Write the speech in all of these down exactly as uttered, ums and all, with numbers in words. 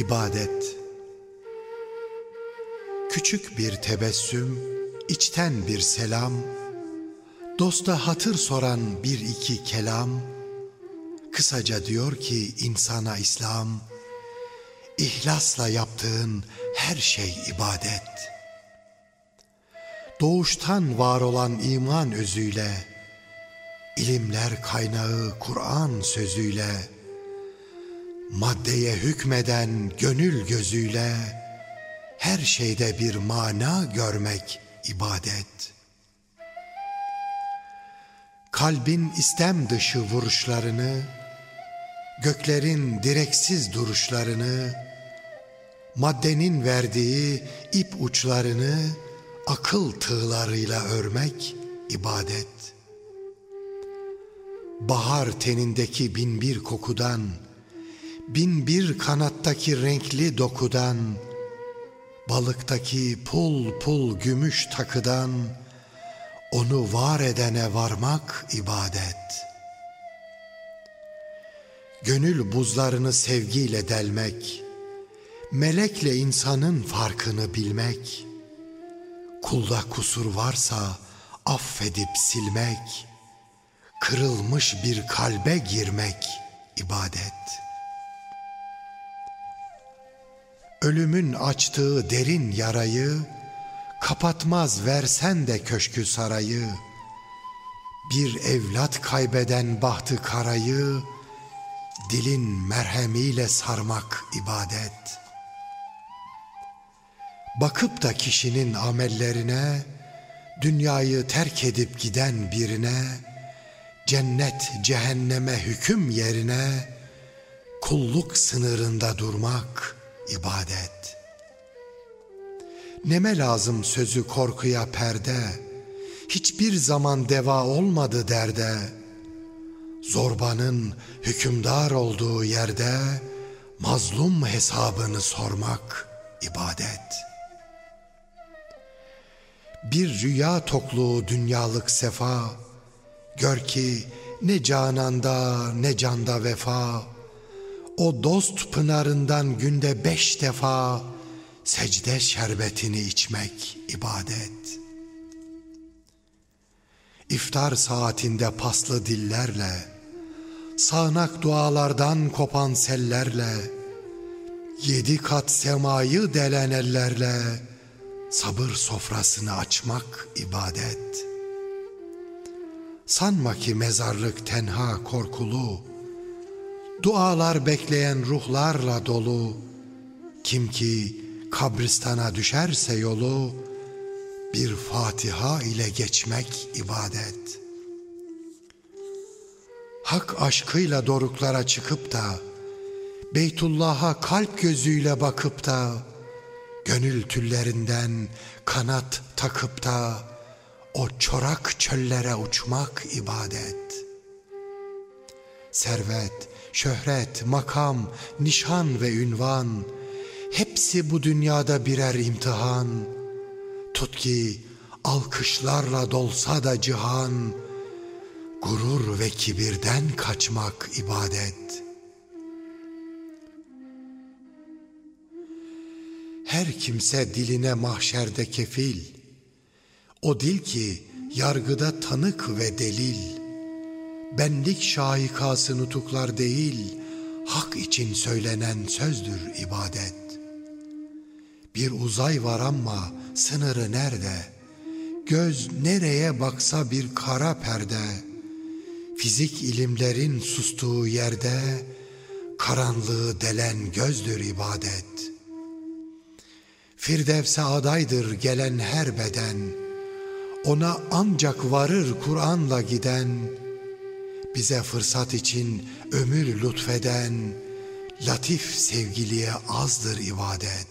İbadet. Küçük bir tebessüm, içten bir selam, dosta hatır soran bir iki kelam, kısaca diyor ki insana İslam, İhlasla yaptığın her şey ibadet. Doğuştan var olan iman özüyle, ilimler kaynağı Kur'an sözüyle, maddeye hükmeden gönül gözüyle, her şeyde bir mana görmek ibadet. Kalbin istem dışı vuruşlarını, göklerin direksiz duruşlarını, maddenin verdiği ip uçlarını akıl tığlarıyla örmek ibadet. Bahar tenindeki bin bir kokudan, bin bir kanattaki renkli dokudan, balıktaki pul pul gümüş takıdan, onu var edene varmak ibadet. Gönül buzlarını sevgiyle delmek, melekle insanın farkını bilmek, kulda kusur varsa affedip silmek, kırılmış bir kalbe girmek ibadet. Ölümün açtığı derin yarayı, kapatmaz versen de köşkü sarayı, bir evlat kaybeden bahtı karayı, dilin merhemiyle sarmak ibadet. Bakıp da kişinin amellerine, dünyayı terk edip giden birine, cennet cehenneme hüküm yerine, kulluk sınırında durmak ibadet. Neme lazım sözü korkuya perde, hiçbir zaman deva olmadı derde, zorbanın hükümdar olduğu yerde, mazlum hesabını sormak ibadet. Bir rüya tokluğu dünyalık sefa, gör ki ne cananda ne canda vefa, o dost pınarından günde beş defa, secde şerbetini içmek ibadet. İftar saatinde paslı dillerle, sağanak dualardan kopan sellerle, yedi kat semayı delen ellerle, sabır sofrasını açmak ibadet. Sanma ki mezarlık tenha korkulu, dualar bekleyen ruhlarla dolu, kim ki kabristana düşerse yolu, bir Fatiha ile geçmek ibadet. Hak aşkıyla doruklara çıkıp da, Beytullah'a kalp gözüyle bakıp da, gönül tüllerinden kanat takıp da, o çorak çöllere uçmak ibadet. Servet, şöhret, makam, nişan ve ünvan, hepsi bu dünyada birer imtihan. Tut ki alkışlarla dolsa da cihan, gurur ve kibirden kaçmak ibadet. Her kimse diline mahşerde kefil, o dil ki yargıda tanık ve delil, benlik şahikası nutuklar değil, hak için söylenen sözdür ibadet. Bir uzay var ama sınırı nerede? Göz nereye baksa bir kara perde. Fizik ilimlerin sustuğu yerde, karanlığı delen gözdür ibadet. Firdevs'e adaydır gelen her beden, ona ancak varır Kur'an'la giden, bize fırsat için ömür lütfeden, latif sevgiliye azdır ibadet.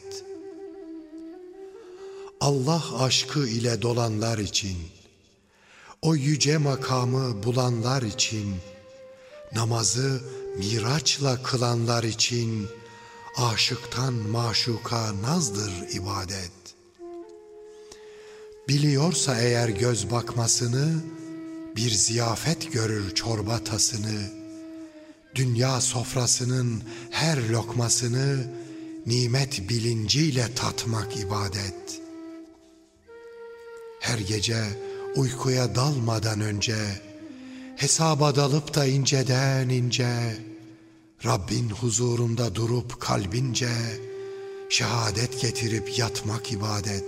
Allah aşkı ile dolanlar için, o yüce makamı bulanlar için, namazı miraçla kılanlar için, aşıktan maşuka nazdır ibadet. Biliyorsa eğer göz bakmasını, bir ziyafet görür çorba tasını, dünya sofrasının her lokmasını nimet bilinciyle tatmak ibadet. Her gece uykuya dalmadan önce, hesaba dalıp da inceden ince, Rabbin huzurunda durup kalbince, şehadet getirip yatmak ibadet.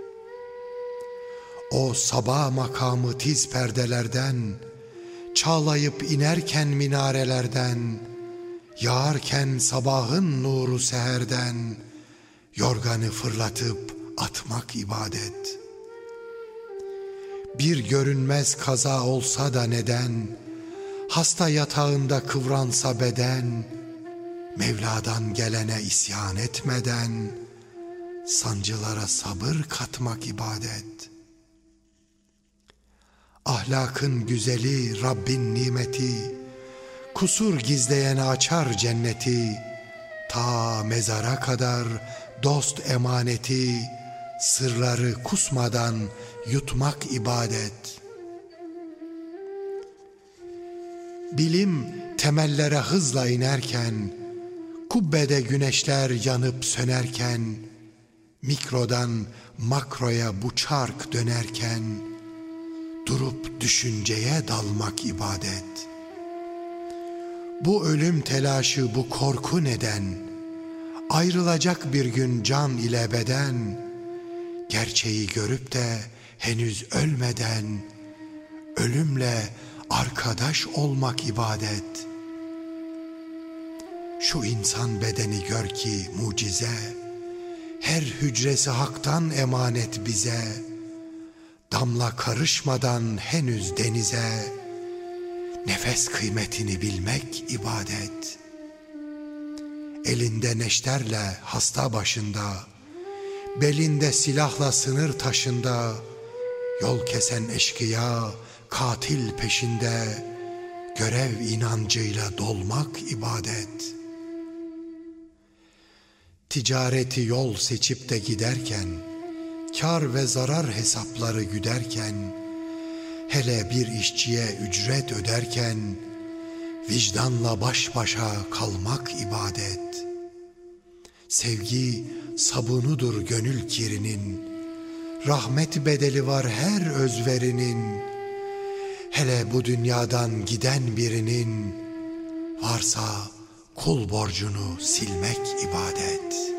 O sabah makamı tiz perdelerden, çağlayıp inerken minarelerden, yağarken sabahın nuru seherden, yorganı fırlatıp atmak ibadet. Bir görünmez kaza olsa da neden, hasta yatağında kıvransa beden, Mevla'dan gelene isyan etmeden, sancılara sabır katmak ibadet. Ahlakın güzeli Rabbin nimeti, kusur gizleyene açar cenneti, ta mezara kadar dost emaneti, sırları kusmadan yutmak ibadet. Bilim temellere hızla inerken, kubbede güneşler yanıp sönerken, mikrodan makroya bu çark dönerken, durup düşünceye dalmak ibadet. Bu ölüm telaşı, bu korku neden? Ayrılacak bir gün can ile beden, gerçeği görüp de henüz ölmeden, ölümle arkadaş olmak ibadet. Şu insan bedeni gör ki mucize, her hücresi haktan emanet bize, damla karışmadan henüz denize, nefes kıymetini bilmek ibadet. Elinde neşterle hasta başında, belinde silahla sınır taşında, yol kesen eşkıya katil peşinde, görev inancıyla dolmak ibadet. Ticareti yol seçip de giderken, kar ve zarar hesapları güderken, hele bir işçiye ücret öderken, vicdanla baş başa kalmak ibadet. Sevgi sabunudur gönül kirinin, rahmet bedeli var her özverinin. Hele bu dünyadan giden birinin, varsa kul borcunu silmek ibadet.